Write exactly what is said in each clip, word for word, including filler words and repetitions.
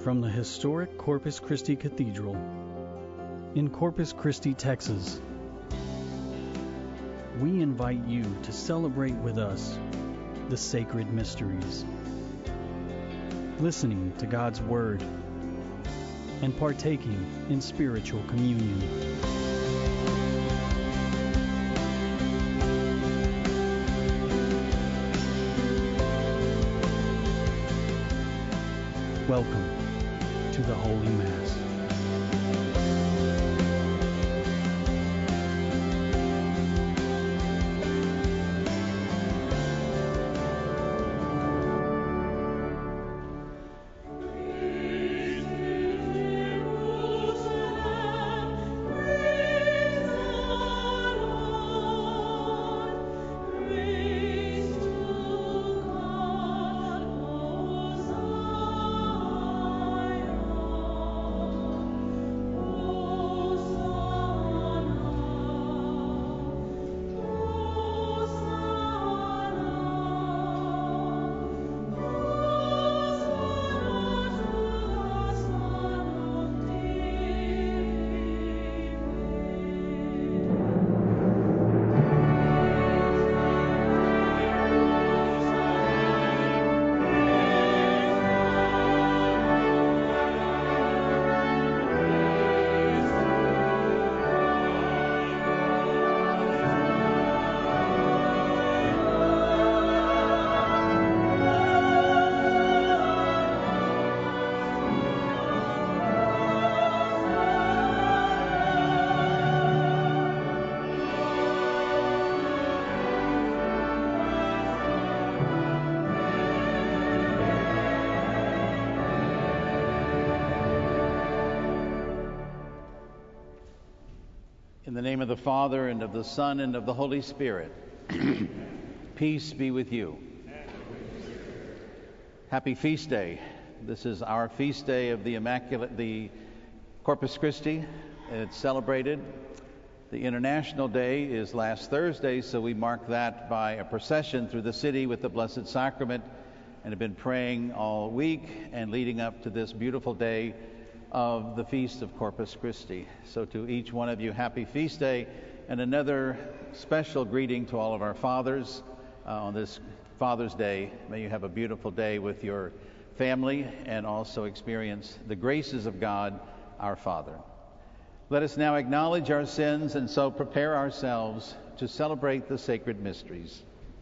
from the historic Corpus Christi Cathedral in Corpus Christi, Texas. We invite you to celebrate with us the sacred mysteries, listening to God's Word, and partaking in spiritual communion. Welcome to the Holy Mass. In the name of the Father, and of the Son, and of the Holy Spirit. Peace be with you. Happy Feast Day. This is our feast day of the Immaculate, the Corpus Christi. It's celebrated. The International Day is last Thursday, so we mark that by a procession through the city with the Blessed Sacrament, and have been praying all week and leading up to this beautiful day of the Feast of Corpus Christi. So to each one of you, happy Feast Day, and another special greeting to all of our fathers uh, on this Father's Day. May you have a beautiful day with your family and also experience the graces of God, our Father. Let us now acknowledge our sins and so prepare ourselves to celebrate the sacred mysteries.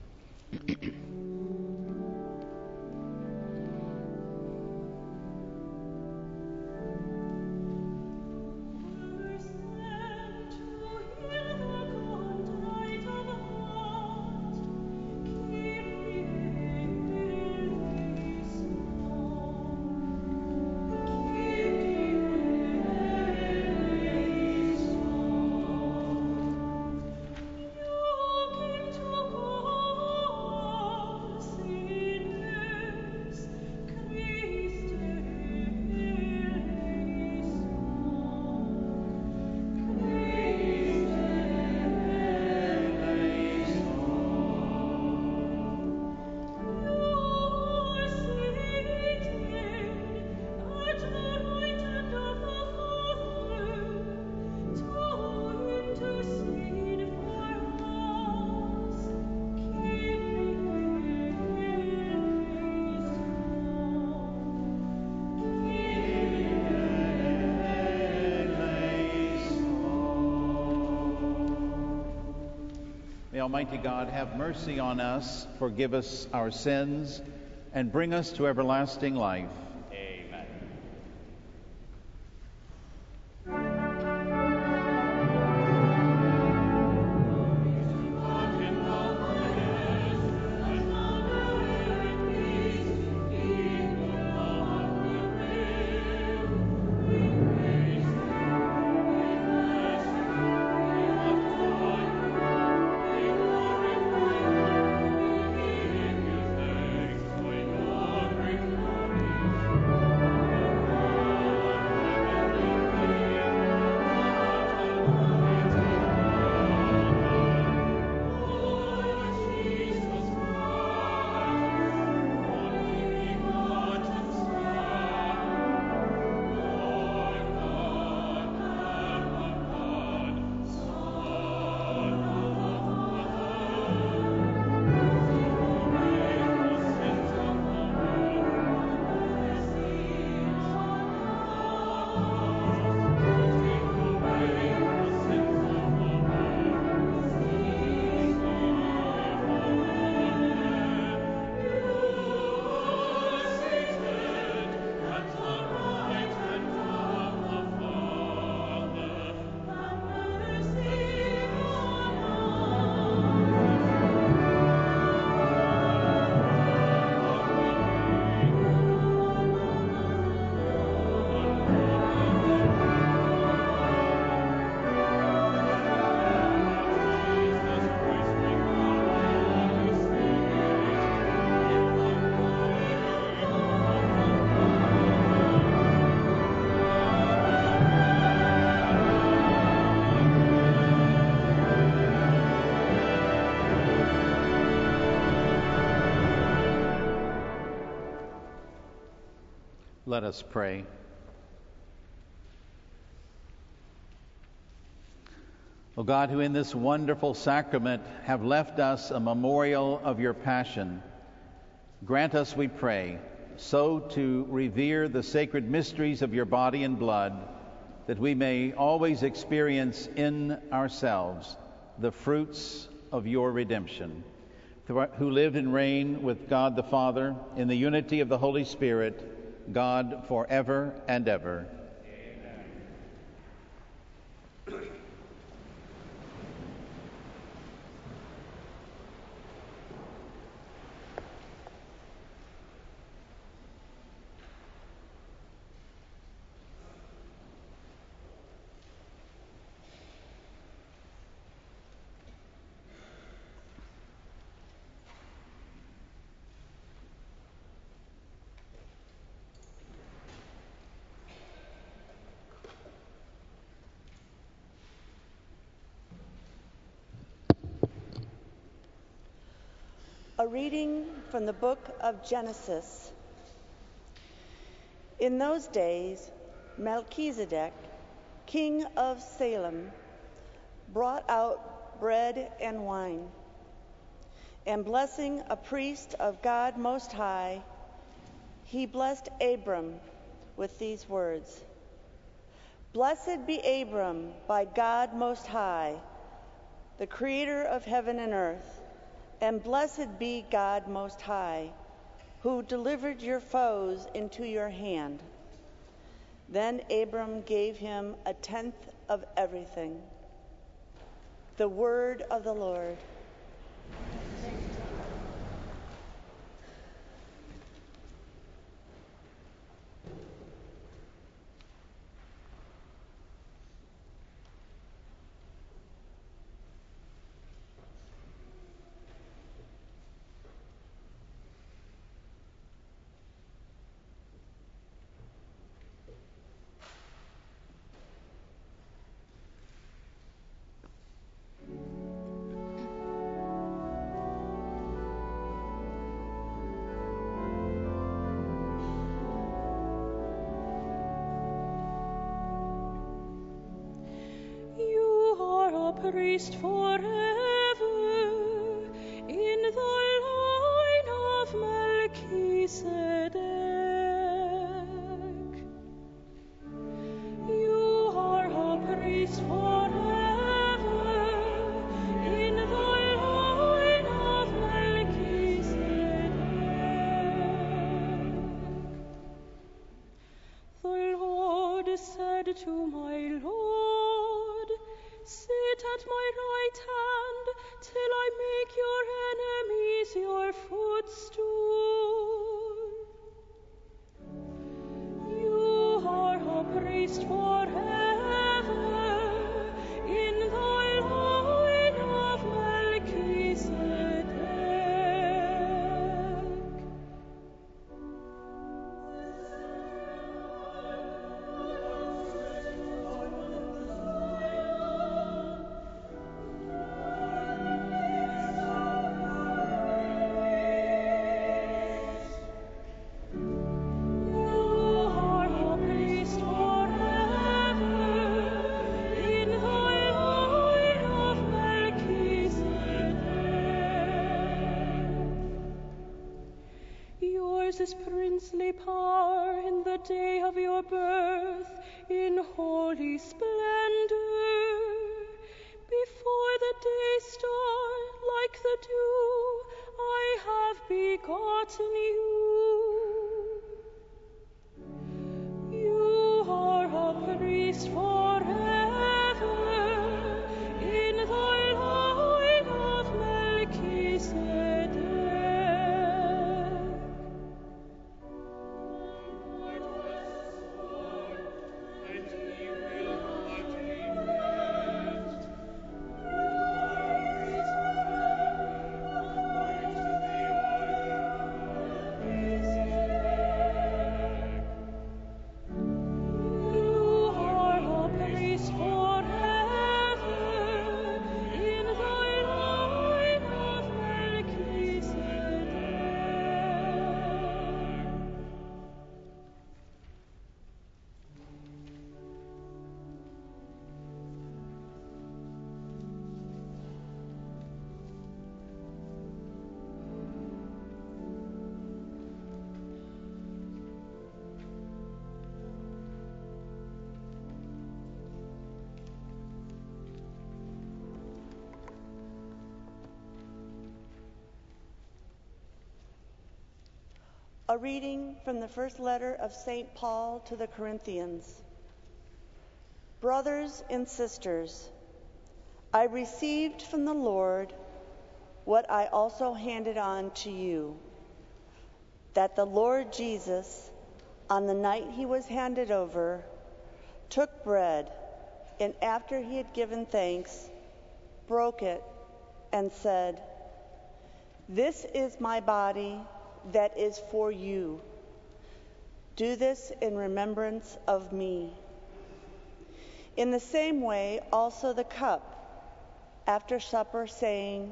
May Almighty God have mercy on us, forgive us our sins, and bring us to everlasting life. Amen. Let us pray. O God, who in this wonderful sacrament have left us a memorial of your passion, grant us, we pray, so to revere the sacred mysteries of your body and blood that we may always experience in ourselves the fruits of your redemption, who live and reign with God the Father in the unity of the Holy Spirit, God forever and ever. Amen. A reading from the book of Genesis. In those days, Melchizedek, king of Salem, brought out bread and wine, and blessing a priest of God Most High, he blessed Abram with these words: Blessed be Abram by God Most High, the creator of heaven and earth, and blessed be God Most High, who delivered your foes into your hand. Then Abram gave him a tenth of everything. The word of the Lord. Priest forever in the line of Melchizedek. You are a priest forever in the line of Melchizedek. The Lord said to my Lord, sit at my right hand till I make your enemies your footstool. You are a priest forever in the line of Melchizedek. Is princely power in the day of your birth, in holy splendor. Before the day star, like the dew, I have begotten you. You are a priest forever in the line of Melchizedek. A reading from the first letter of Saint Paul to the Corinthians. Brothers and sisters, I received from the Lord what I also handed on to you, that the Lord Jesus, on the night he was handed over, took bread, and after he had given thanks, broke it and said, "This is my body that is for you. Do this in remembrance of me." In the same way, also the cup, after supper, saying,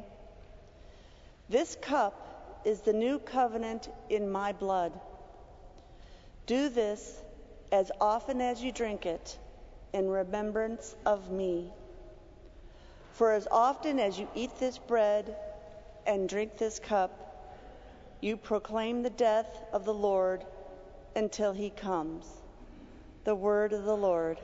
"This cup is the new covenant in my blood. Do this as often as you drink it in remembrance of me. For as often as you eat this bread and drink this cup, you proclaim the death of the Lord until he comes." The word of the Lord.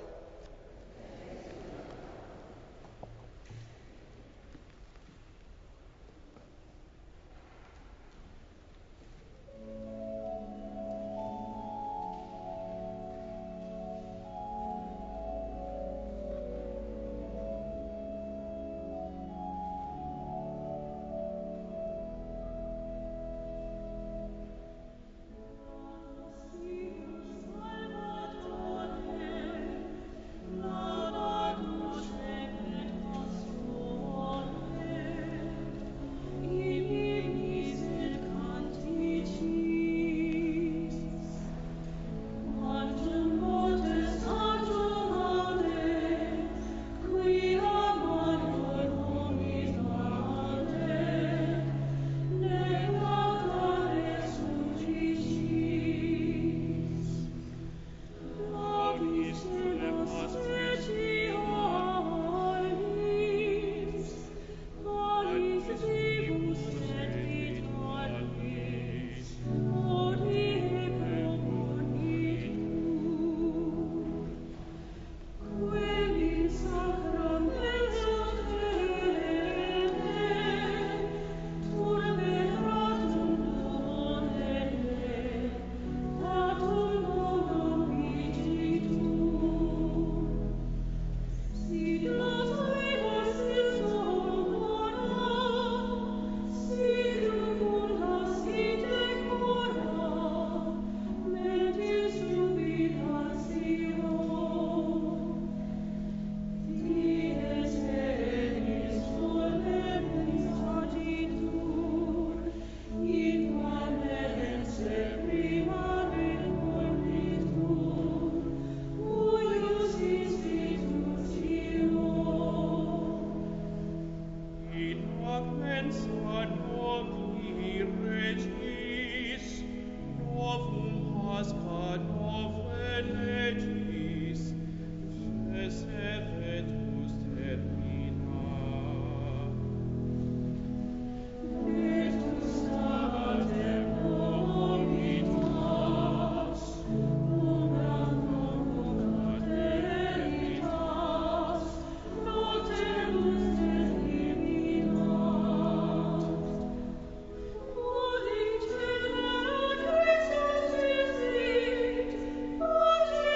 Thank you.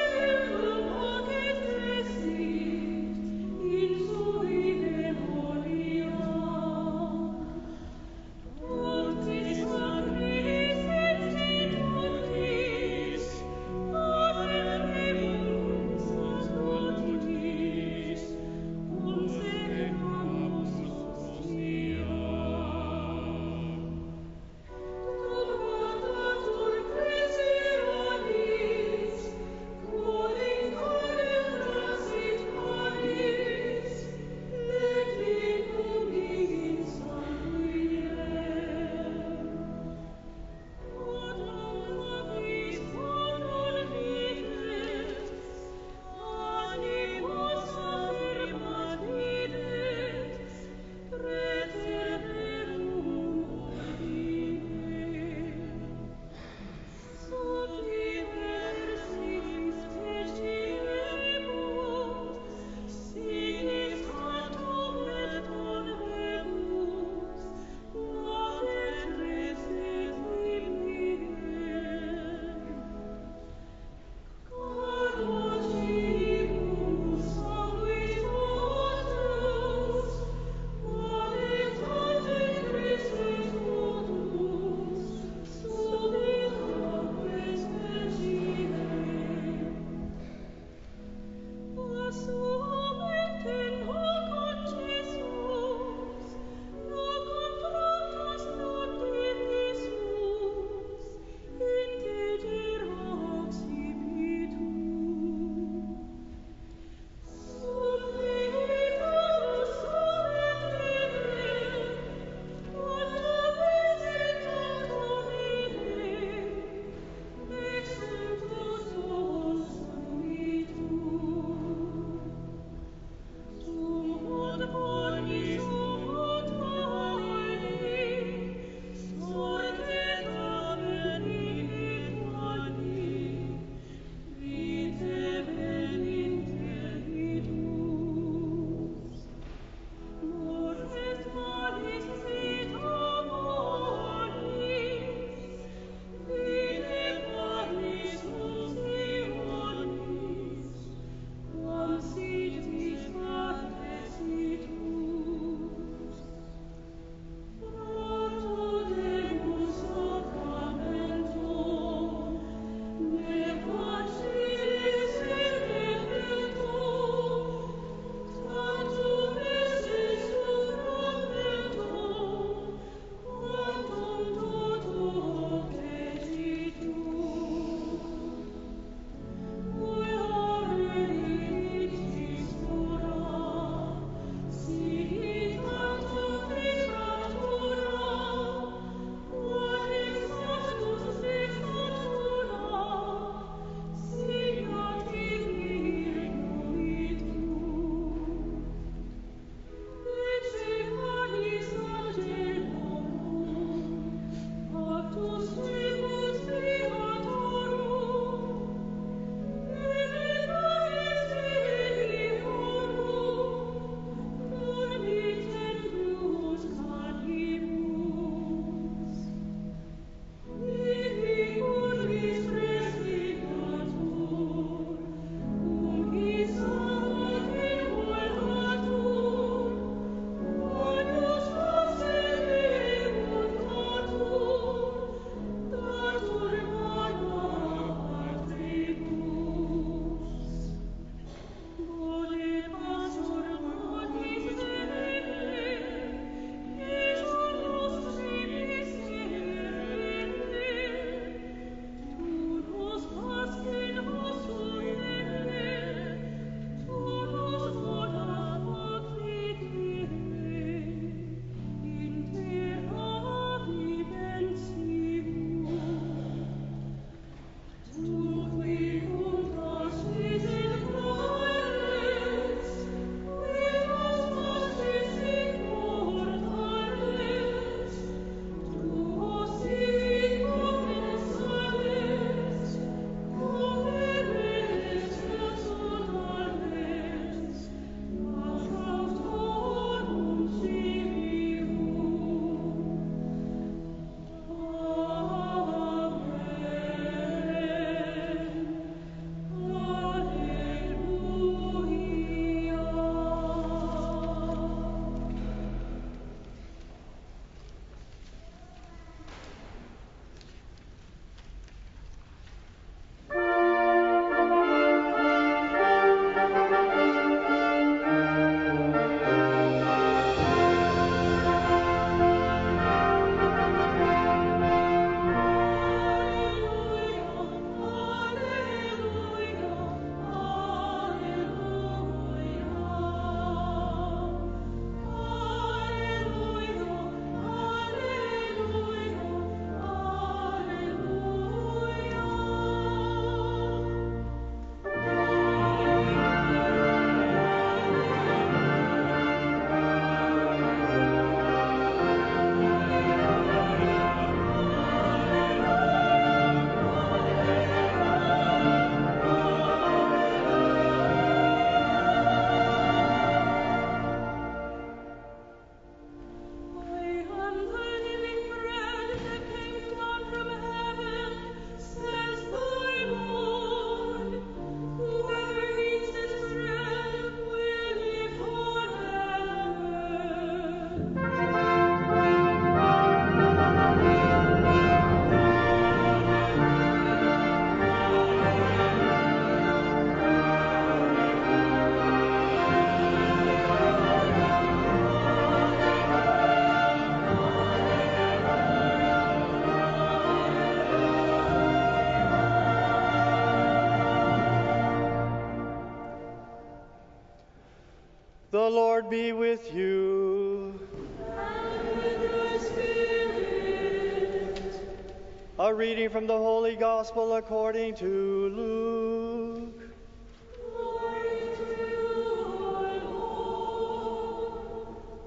The Lord be with you. And with your spirit. A reading from the Holy Gospel according to Luke. Glory to you, our Lord.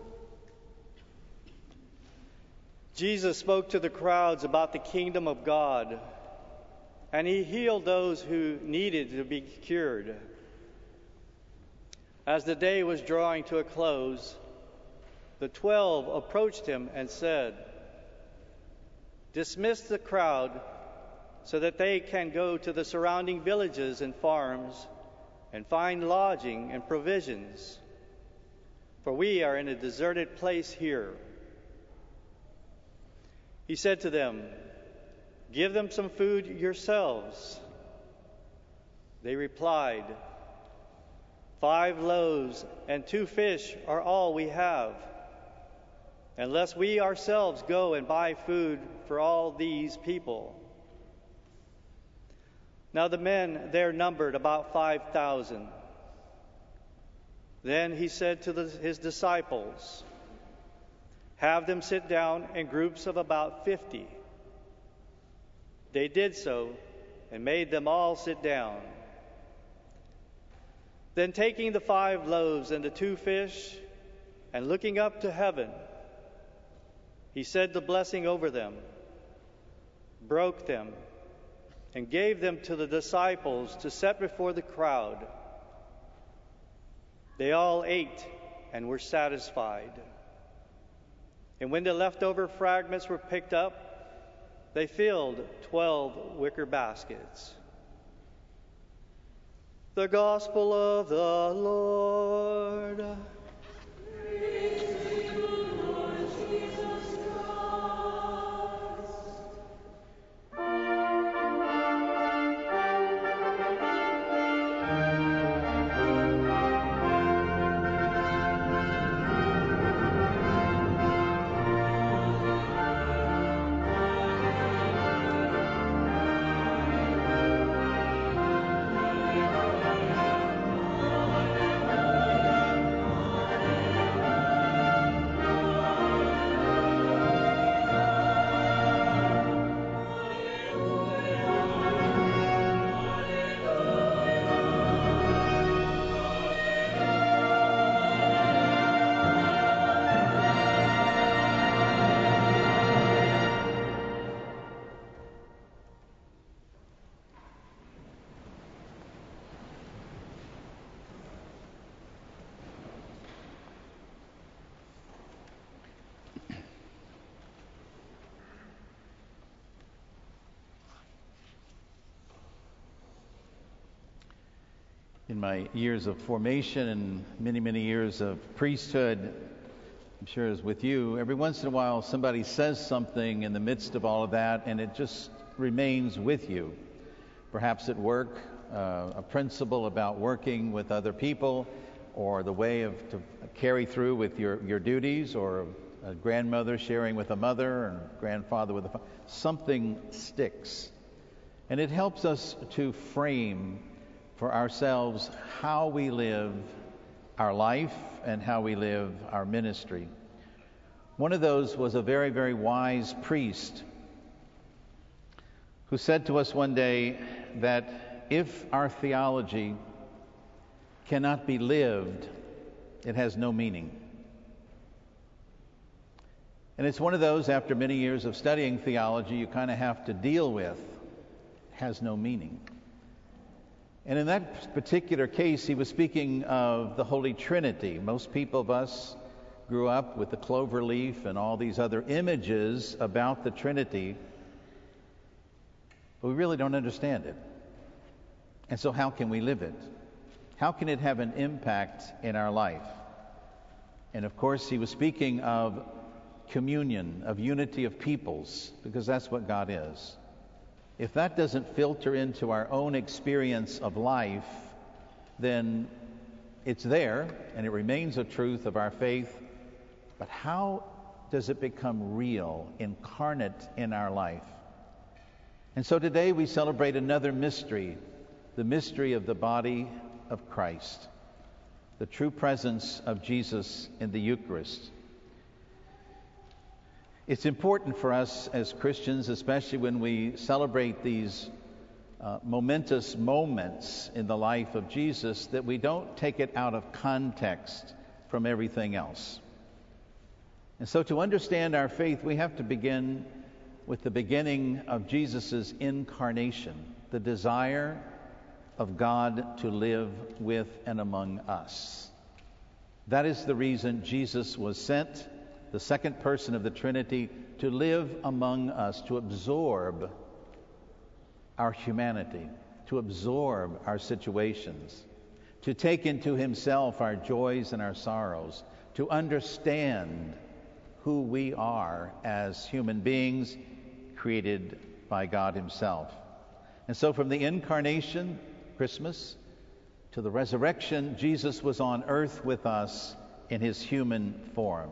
Jesus spoke to the crowds about the kingdom of God, and he healed those who needed to be cured. As the day was drawing to a close, the twelve approached him and said, "Dismiss the crowd so that they can go to the surrounding villages and farms and find lodging and provisions, for we are in a deserted place here." He said to them, "Give them some food yourselves." They replied, "Five loaves and two fish are all we have, unless we ourselves go and buy food for all these people." Now the men there numbered about five thousand. Then he said to the, his disciples, "Have them sit down in groups of about fifty." They did so and made them all sit down. Then taking the five loaves and the two fish, and looking up to heaven, he said the blessing over them, broke them, and gave them to the disciples to set before the crowd. They all ate and were satisfied. And when the leftover fragments were picked up, they filled twelve wicker baskets. The Gospel of the Lord. Praise to you, Lord Jesus Christ. In my years of formation and many, many years of priesthood, I'm sure as with you, every once in a while somebody says something in the midst of all of that and it just remains with you. Perhaps at work, uh, a principle about working with other people, or the way of to carry through with your, your duties, or a grandmother sharing with a mother and grandfather with a father. Something sticks. And it helps us to frame for ourselves how we live our life and how we live our ministry. One of those was a very, very wise priest who said to us one day that if our theology cannot be lived, it has no meaning. And it's one of those, after many years of studying theology, you kind of have to deal with. It has no meaning. And in that particular case, he was speaking of the Holy Trinity. Most people of us grew up with the clover leaf and all these other images about the Trinity, but we really don't understand it. And so how can we live it? How can it have an impact in our life? And of course, he was speaking of communion, of unity of peoples, because that's what God is. If that doesn't filter into our own experience of life, then it's there and it remains a truth of our faith. But how does it become real, incarnate in our life? And so today we celebrate another mystery, the mystery of the body of Christ. the true presence of Jesus in the Eucharist. It's important for us as Christians, especially when we celebrate these uh, momentous moments in the life of Jesus, that we don't take it out of context from everything else. And so to understand our faith, we have to begin with the beginning of Jesus' incarnation, the desire of God to live with and among us. That is the reason Jesus was sent, the second person of the Trinity, to live among us, to absorb our humanity, to absorb our situations, to take into himself our joys and our sorrows, to understand who we are as human beings created by God himself. And so from the incarnation, Christmas, to the resurrection, Jesus was on earth with us in his human form.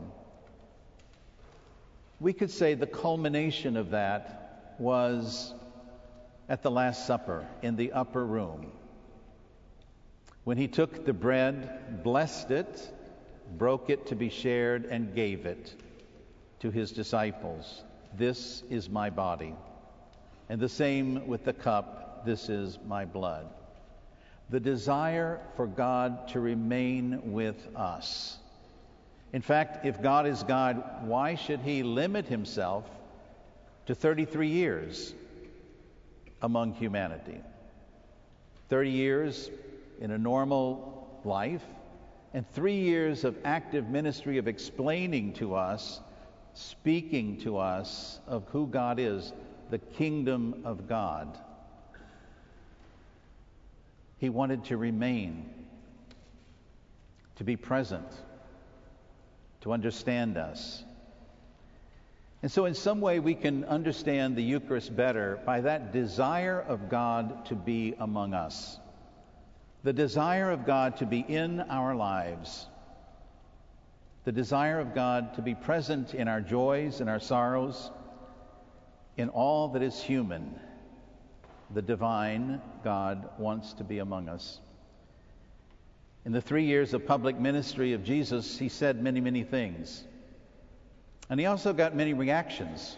We could say the culmination of that was at the Last Supper in the upper room, when he took the bread, blessed it, broke it to be shared, and gave it to his disciples. This is my body. And the same with the cup. This is my blood. The desire for God to remain with us. In fact, if God is God, why should he limit himself to thirty-three years among humanity? thirty years in a normal life, and three years of active ministry of explaining to us, speaking to us of who God is, the kingdom of God. He wanted to remain, to be present, to understand us. And so in some way we can understand the Eucharist better by that desire of God to be among us. The desire of God to be in our lives. The desire of God to be present in our joys and our sorrows, in all that is human. The divine God wants to be among us. In the three years of public ministry of Jesus, he said many, many things. And he also got many reactions.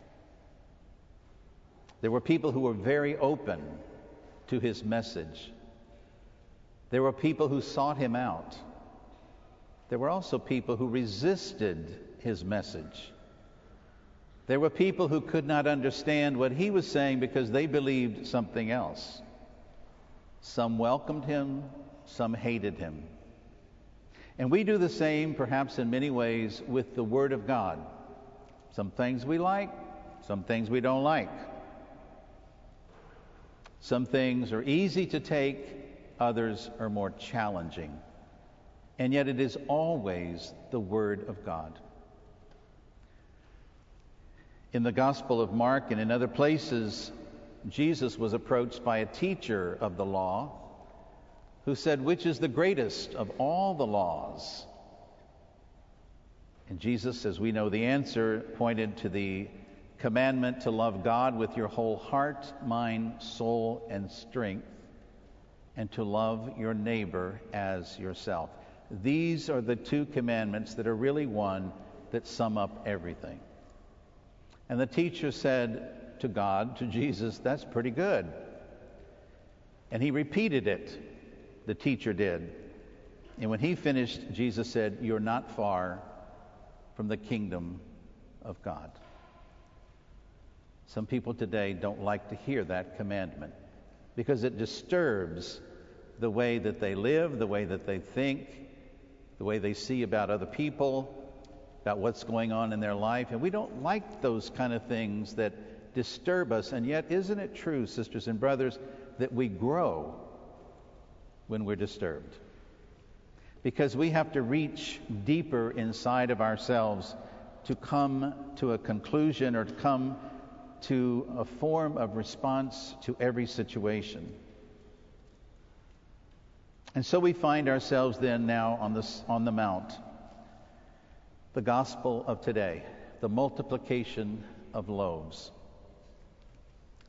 There were people who were very open to his message. There were people who sought him out. There were also people who resisted his message. There were people who could not understand what he was saying because they believed something else. Some welcomed him, some hated him. And we do the same, perhaps in many ways, with the Word of God. Some things we like, some things we don't like. Some things are easy to take, others are more challenging. And yet it is always the Word of God. In the Gospel of Mark and in other places, Jesus was approached by a teacher of the law who said, "Which is the greatest of all the laws?" And Jesus, as we know the answer, pointed to the commandment to love God with your whole heart, mind, soul, and strength, and to love your neighbor as yourself. These are the two commandments that are really one that sum up everything. And the teacher said to God, to Jesus, "That's pretty good." And he repeated it, the teacher did. And when he finished, Jesus said, "You're not far from the kingdom of God." Some people today don't like to hear that commandment because it disturbs the way that they live, the way that they think, the way they see about other people, about what's going on in their life. And we don't like those kind of things that disturb us. And yet, isn't it true, sisters and brothers, that we grow when we're disturbed? Because we have to reach deeper inside of ourselves to come to a conclusion or to come to a form of response to every situation. And so we find ourselves then now on the, on the Mount. The gospel of today, the multiplication of loaves.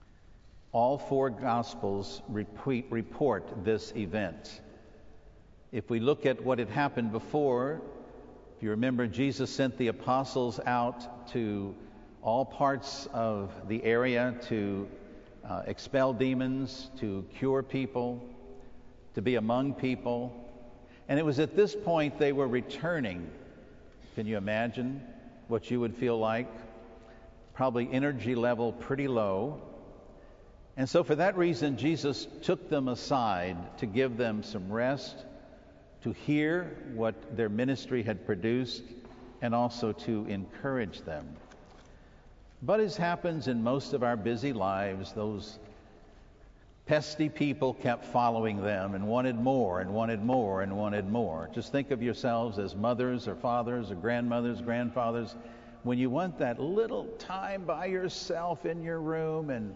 All four gospels repeat, report this event. If we look at what had happened before, if you remember, Jesus sent the apostles out to all parts of the area to uh, expel demons, to cure people, to be among people. And it was at this point they were returning. Can you imagine what you would feel like? Probably energy level pretty low. And so for that reason, Jesus took them aside to give them some rest, to hear what their ministry had produced, and also to encourage them. But as happens in most of our busy lives, those pesky people kept following them and wanted more and wanted more and wanted more. Just think of yourselves as mothers or fathers or grandmothers, grandfathers. When you want that little time by yourself in your room and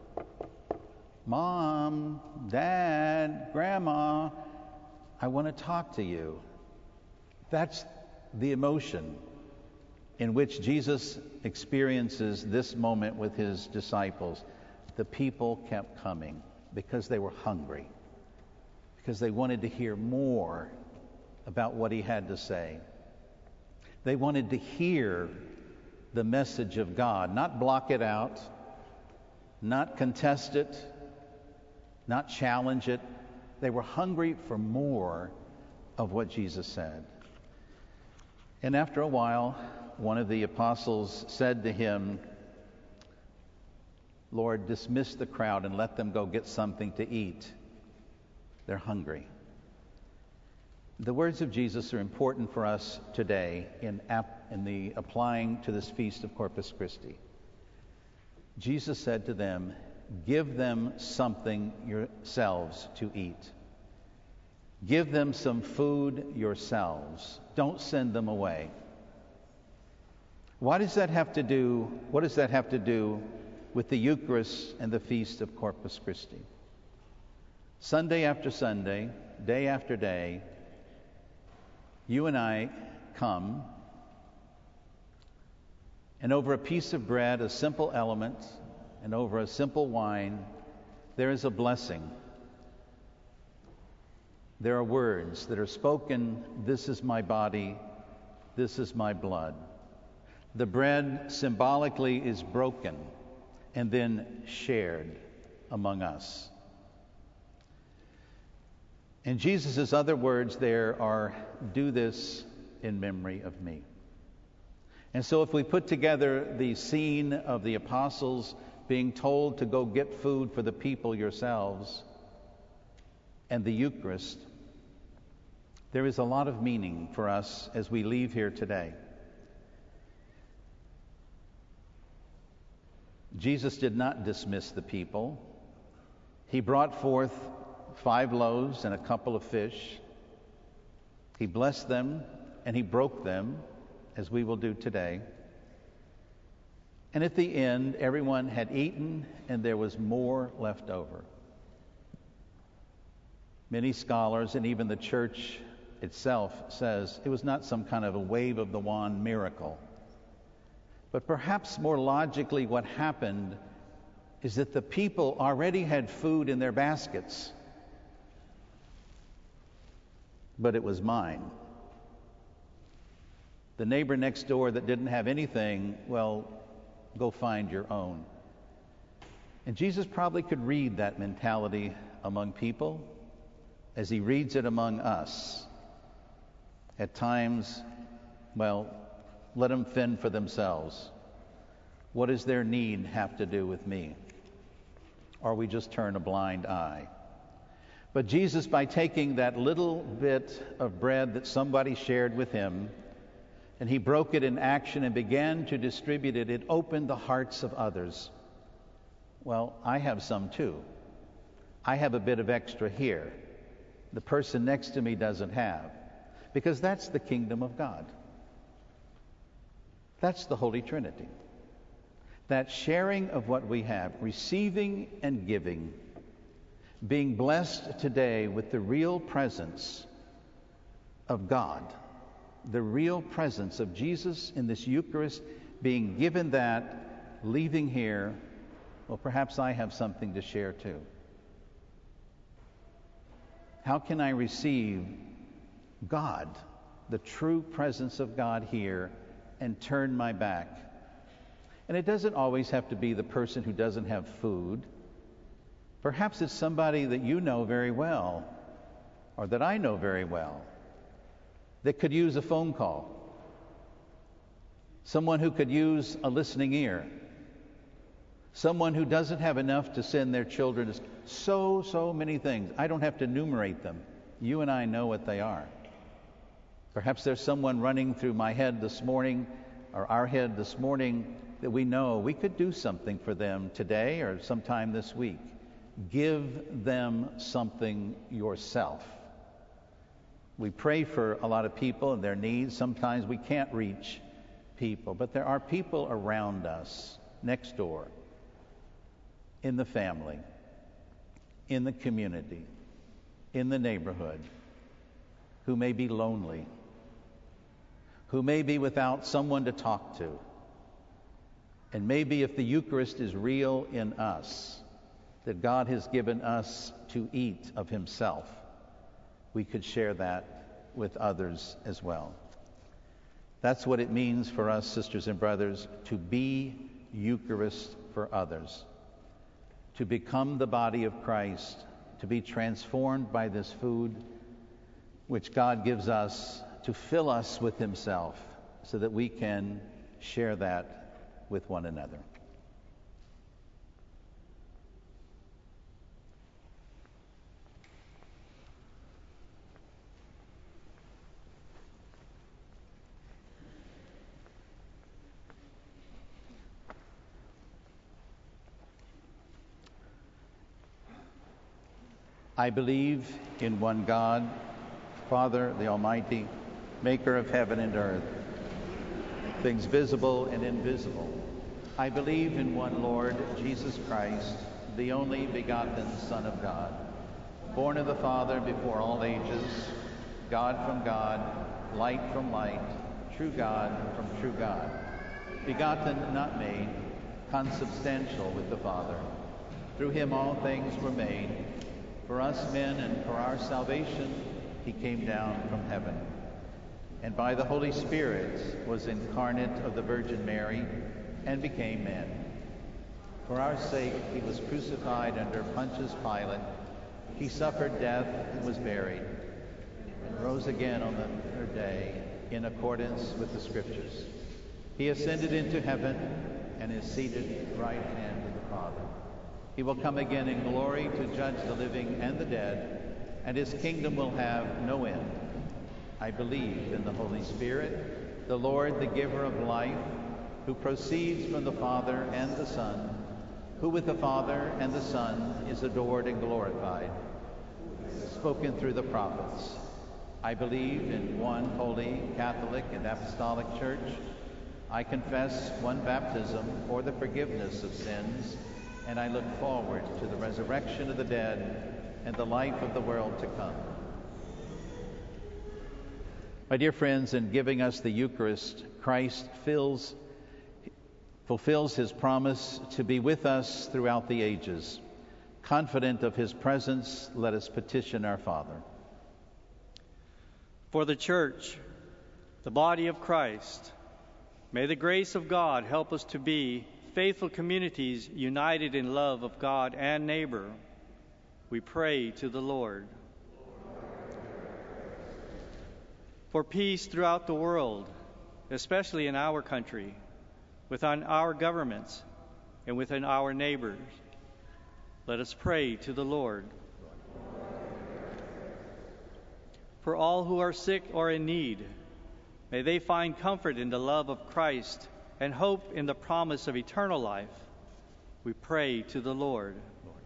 Mom, Dad, Grandma, I want to talk to you. That's the emotion in which Jesus experiences this moment with his disciples. The people kept coming because they were hungry, because they wanted to hear more about what he had to say. They wanted to hear the message of God, not block it out, not contest it, not challenge it. They were hungry for more of what Jesus said. And after a while, one of the apostles said to him, Lord, dismiss the crowd and let them go get something to eat. They're hungry. The words of Jesus are important for us today in, ap- in the applying to this feast of Corpus Christi. Jesus said to them, give them something yourselves to eat. Give them some food yourselves. Don't send them away. Why does that have to do, what does that have to do with the Eucharist and the Feast of Corpus Christi? Sunday after Sunday, day after day, you and I come, and over a piece of bread, a simple element, and over a simple wine, there is a blessing. There are words that are spoken, this is my body, this is my blood. The bread symbolically is broken and then shared among us. And Jesus' other words there are, do this in memory of me. And so if we put together the scene of the apostles being told to go get food for the people yourselves and the Eucharist, there is a lot of meaning for us as we leave here today. Jesus did not dismiss the people. He brought forth five loaves and a couple of fish. He blessed them and he broke them, as we will do today. And at the end, everyone had eaten and there was more left over. Many scholars and even the church itself says it was not some kind of a wave of the wand miracle. But perhaps more logically what happened is that the people already had food in their baskets. But it was mine. The neighbor next door that didn't have anything, well, go find your own. And Jesus probably could read that mentality among people as he reads it among us. At times, well, let them fend for themselves. What does their need have to do with me? Or we just turn a blind eye. But Jesus, by taking that little bit of bread that somebody shared with him, and he broke it in action and began to distribute it, it opened the hearts of others. Well, I have some too. I have a bit of extra here. The person next to me doesn't have. Because that's the kingdom of God. That's the Holy Trinity. That sharing of what we have, receiving and giving, being blessed today with the real presence of God, the real presence of Jesus in this Eucharist, being given that, leaving here, well, perhaps I have something to share too. How can I receive God, the true presence of God here, and turn my back. And it doesn't always have to be the person who doesn't have food. Perhaps it's somebody that you know very well, or that I know very well, that could use a phone call. Someone who could use a listening ear. Someone who doesn't have enough to send their children to school. So, so many things. I don't have to enumerate them. You and I know what they are. Perhaps there's someone running through my head this morning, or our head this morning, that we know we could do something for them today or sometime this week. Give them something yourself. We pray for a lot of people and their needs. Sometimes we can't reach people, but there are people around us, next door, in the family, in the community, in the neighborhood, who may be lonely, who may be without someone to talk to. And maybe if the Eucharist is real in us, that God has given us to eat of himself, we could share that with others as well. That's what it means for us, sisters and brothers, to be Eucharist for others, to become the body of Christ, to be transformed by this food which God gives us to fill us with himself so that we can share that with one another. I believe in one God, Father, the Almighty, maker of heaven and earth, things visible and invisible. I believe in one Lord, Jesus Christ, the only begotten Son of God, born of the Father before all ages, God from God, light from light, true God from true God, begotten, not made, consubstantial with the Father. Through him all things were made. For us men and for our salvation, he came down from heaven, and by the Holy Spirit was incarnate of the Virgin Mary and became man. For our sake he was crucified under Pontius Pilate. He suffered death and was buried, and rose again on the third day in accordance with the Scriptures. He ascended into heaven and is seated at the right hand of the Father. He will come again in glory to judge the living and the dead, and his kingdom will have no end. I believe in the Holy Spirit, the Lord, the giver of life, who proceeds from the Father and the Son, who with the Father and the Son is adored and glorified, spoken through the prophets. I believe in one holy, Catholic, and Apostolic Church. I confess one baptism for the forgiveness of sins, and I look forward to the resurrection of the dead and the life of the world to come. My dear friends, in giving us the Eucharist, Christ fills, fulfills his promise to be with us throughout the ages. Confident of his presence, let us petition our Father. For the Church, the body of Christ, may the grace of God help us to be faithful communities united in love of God and neighbor. We pray to the Lord. For peace throughout the world, especially in our country, within our governments, and within our neighbors, let us pray to the Lord. For all who are sick or in need, may they find comfort in the love of Christ and hope in the promise of eternal life. We pray to the Lord.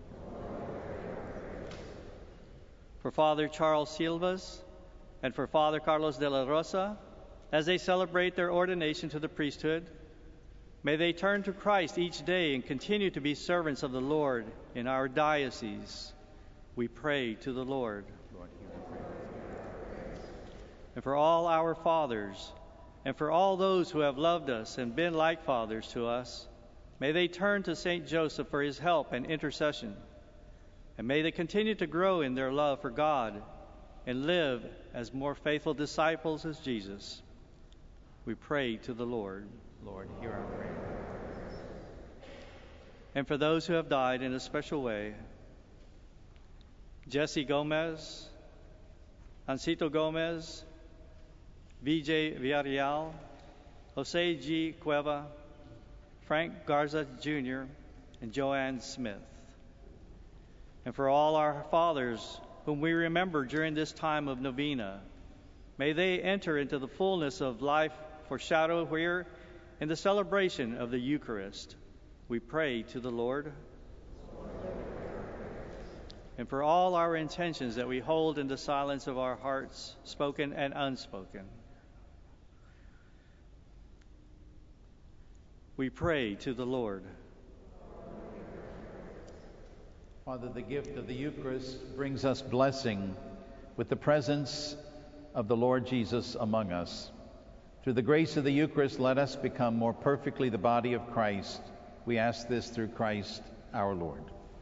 For Father Charles Silvas and for Father Carlos de la Rosa, as they celebrate their ordination to the priesthood, may they turn to Christ each day and continue to be servants of the Lord in our diocese. We pray to the Lord. And for all our fathers, and for all those who have loved us and been like fathers to us, may they turn to Saint Joseph for his help and intercession. And may they continue to grow in their love for God and live as more faithful disciples as Jesus. We pray to the Lord. Lord, hear our prayer. And for those who have died in a special way, Jesse Gomez, Ancito Gomez, V J Villarreal, Jose G. Cueva, Frank Garza Junior, and Joanne Smith. And for all our fathers whom we remember during this time of novena, may they enter into the fullness of life foreshadowed here in the celebration of the Eucharist. We pray to the Lord. And for all our intentions that we hold in the silence of our hearts, spoken and unspoken, we pray to the Lord. Father, the gift of the Eucharist brings us blessing with the presence of the Lord Jesus among us. Through the grace of the Eucharist, let us become more perfectly the body of Christ. We ask this through Christ our Lord.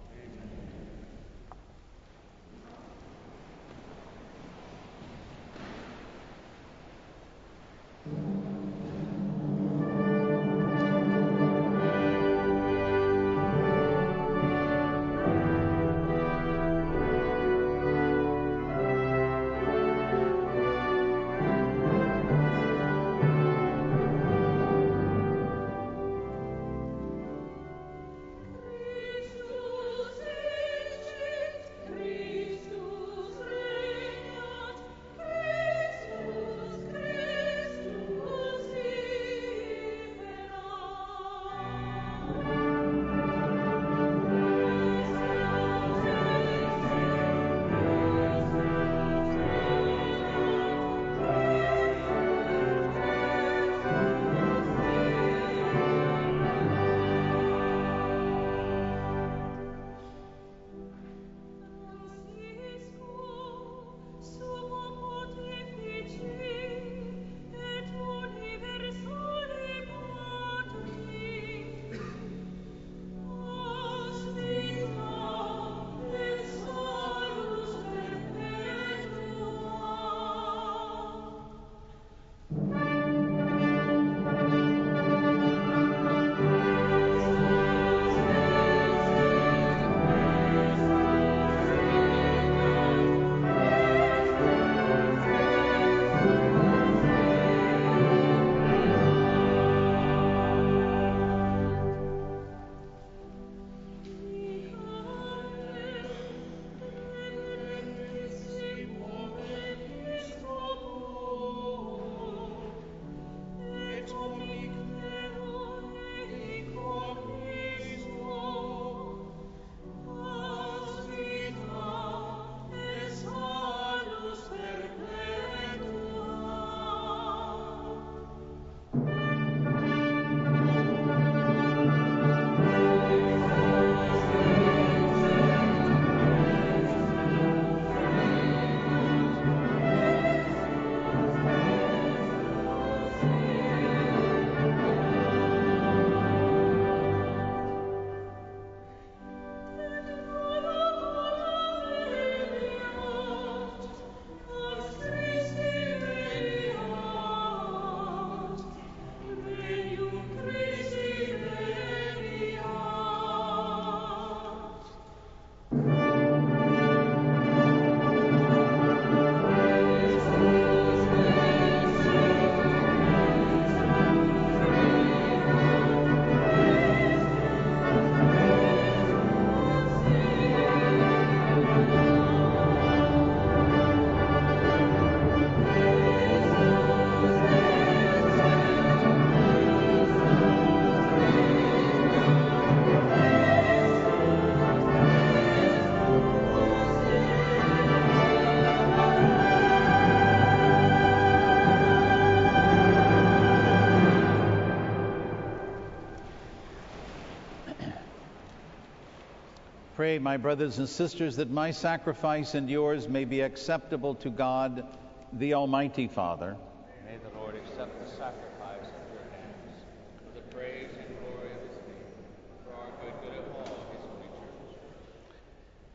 Pray, my brothers and sisters, that my sacrifice and yours may be acceptable to God, the Almighty Father. May the Lord accept the sacrifice at your hands for the praise and glory of his name, for our good good of all his creatures.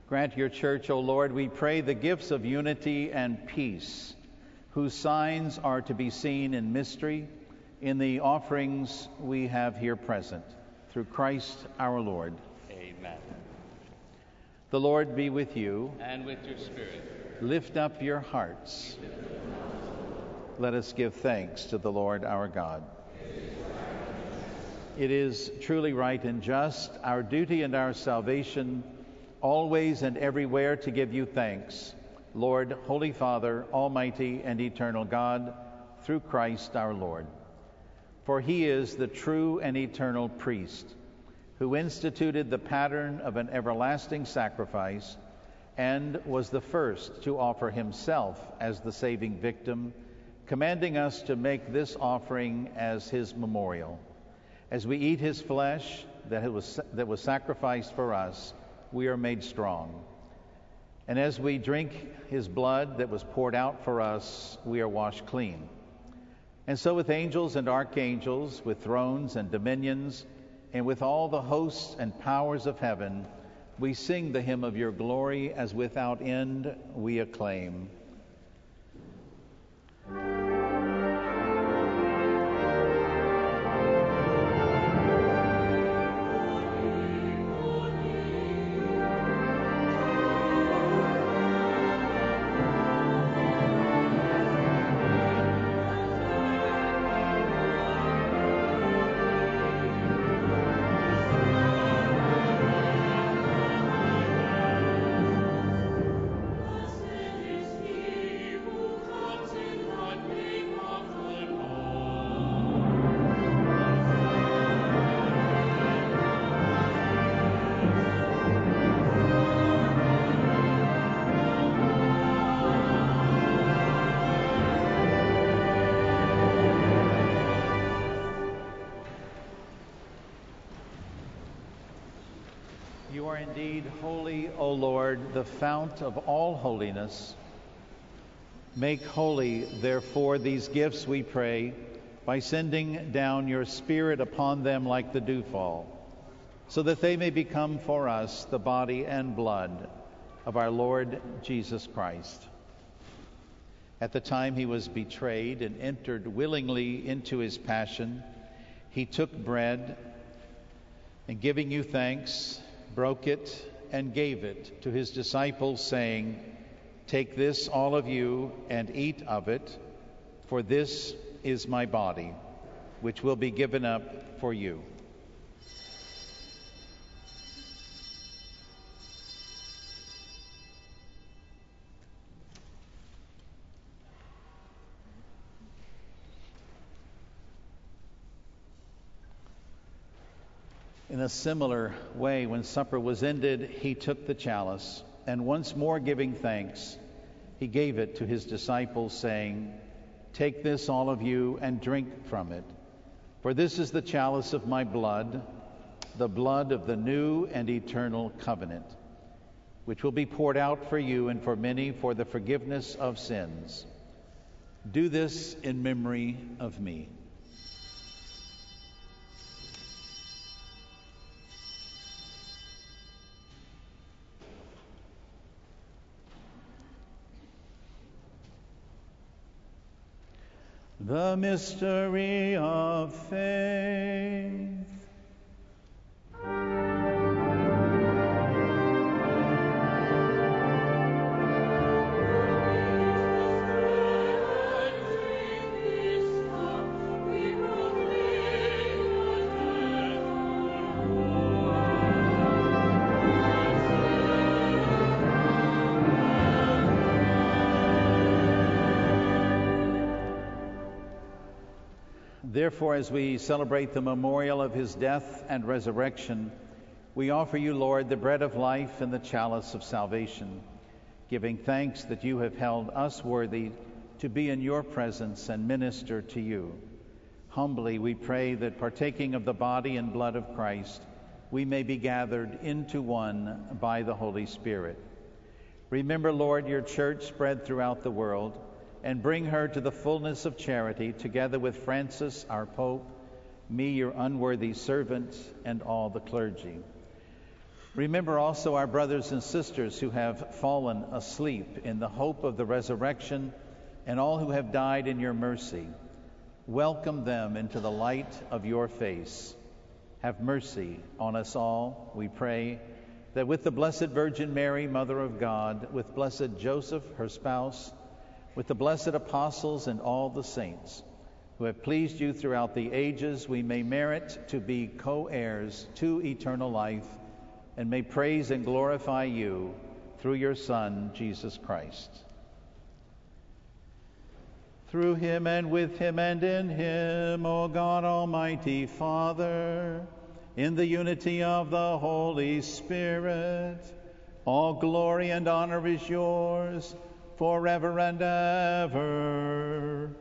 Grant your church, O Lord, we pray, the gifts of unity and peace, whose signs are to be seen in mystery in the offerings we have here present. Through Christ our Lord. Amen. The Lord be with you. And with your spirit. Lift up your hearts. Let us give thanks to the Lord our God. It is truly right and just, our duty and our salvation, always and everywhere to give you thanks, Lord, Holy Father, Almighty and eternal God, through Christ our Lord. For he is the true and eternal priest, who instituted the pattern of an everlasting sacrifice and was the first to offer himself as the saving victim, commanding us to make this offering as his memorial. As we eat his flesh that was, that was sacrificed for us, we are made strong. And as we drink his blood that was poured out for us, we are washed clean. And so with angels and archangels, with thrones and dominions, and with all the hosts and powers of heaven, we sing the hymn of your glory, as without end we acclaim. You are indeed holy, O Lord, the fount of all holiness. Make holy, therefore, these gifts, we pray, by sending down your Spirit upon them like the dewfall, so that they may become for us the body and blood of our Lord Jesus Christ. At the time he was betrayed and entered willingly into his passion, he took bread, and giving you thanks, broke it and gave it to his disciples, saying, "Take this, all of you, and eat of it, for this is my body, which will be given up for you." In a similar way, when supper was ended, he took the chalice, and once more giving thanks, he gave it to his disciples, saying, "Take this, all of you, and drink from it. For this is the chalice of my blood, the blood of the new and eternal covenant, which will be poured out for you and for many for the forgiveness of sins. Do this in memory of me." The mystery of faith. Therefore, as we celebrate the memorial of his death and resurrection, we offer you, Lord, the bread of life and the chalice of salvation, giving thanks that you have held us worthy to be in your presence and minister to you. Humbly we pray that, partaking of the body and blood of Christ, we may be gathered into one by the Holy Spirit. Remember, Lord, your church spread throughout the world, and bring her to the fullness of charity, together with Francis, our Pope, me, your unworthy servant, and all the clergy. Remember also our brothers and sisters who have fallen asleep in the hope of the resurrection, and all who have died in your mercy. Welcome them into the light of your face. Have mercy on us all, we pray, that with the Blessed Virgin Mary, Mother of God, with blessed Joseph, her spouse, with the blessed apostles and all the saints who have pleased you throughout the ages, we may merit to be co-heirs to eternal life, and may praise and glorify you through your Son, Jesus Christ. Through him and with him and in him, O God, Almighty Father, in the unity of the Holy Spirit, all glory and honor is yours forever and ever.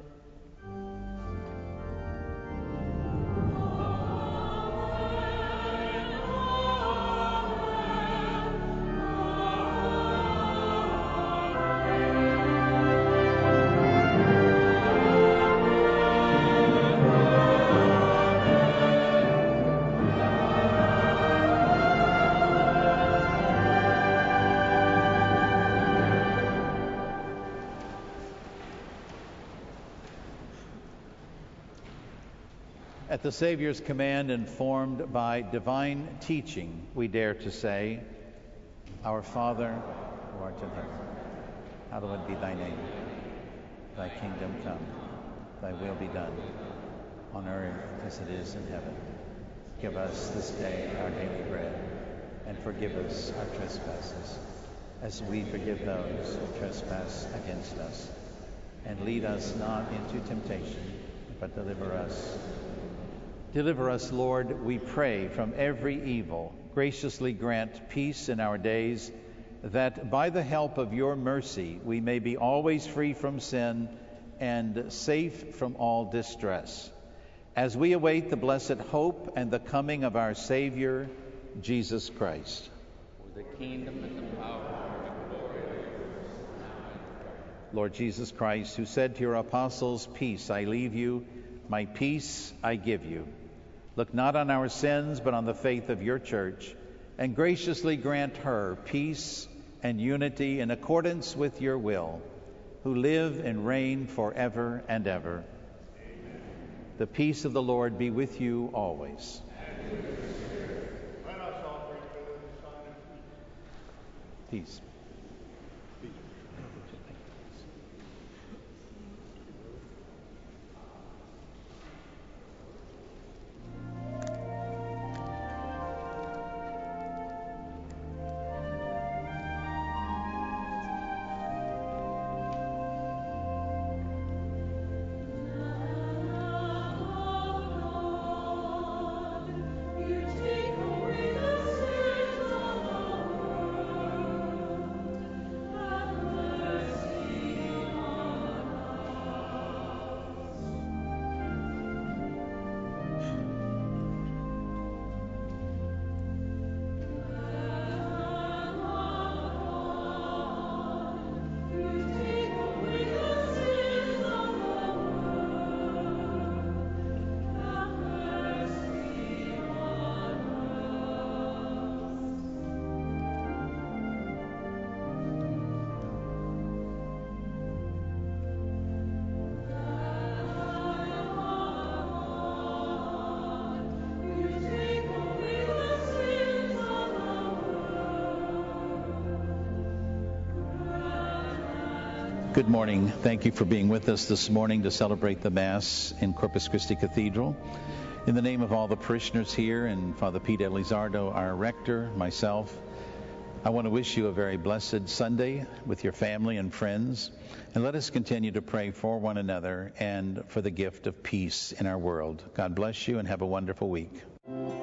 At the Savior's command, informed by divine teaching, we dare to say, Our Father, who art in heaven, hallowed be thy name. Thy kingdom come, thy will be done, on earth as it is in heaven. Give us this day our daily bread, and forgive us our trespasses, as we forgive those who trespass against us. And lead us not into temptation, but deliver us. Deliver us, Lord, we pray, from every evil. Graciously grant peace in our days, that by the help of your mercy we may be always free from sin and safe from all distress, as we await the blessed hope and the coming of our Savior, Jesus Christ. For the kingdom and the power and the glory are yours, now and forever. Lord Jesus Christ, who said to your apostles, Peace I leave you, my peace I give you. Look not on our sins, but on the faith of your church, and graciously grant her peace and unity in accordance with your will, who live and reign forever and ever. Amen. The peace of the Lord be with you always. And with your spirit. Let us all pray together in the sign of peace. Peace. Good morning. Thank you for being with us this morning to celebrate the Mass in Corpus Christi Cathedral. In the name of all the parishioners here and Father Pete Elizardo, our rector, myself, I want to wish you a very blessed Sunday with your family and friends. And let us continue to pray for one another and for the gift of peace in our world. God bless you and have a wonderful week.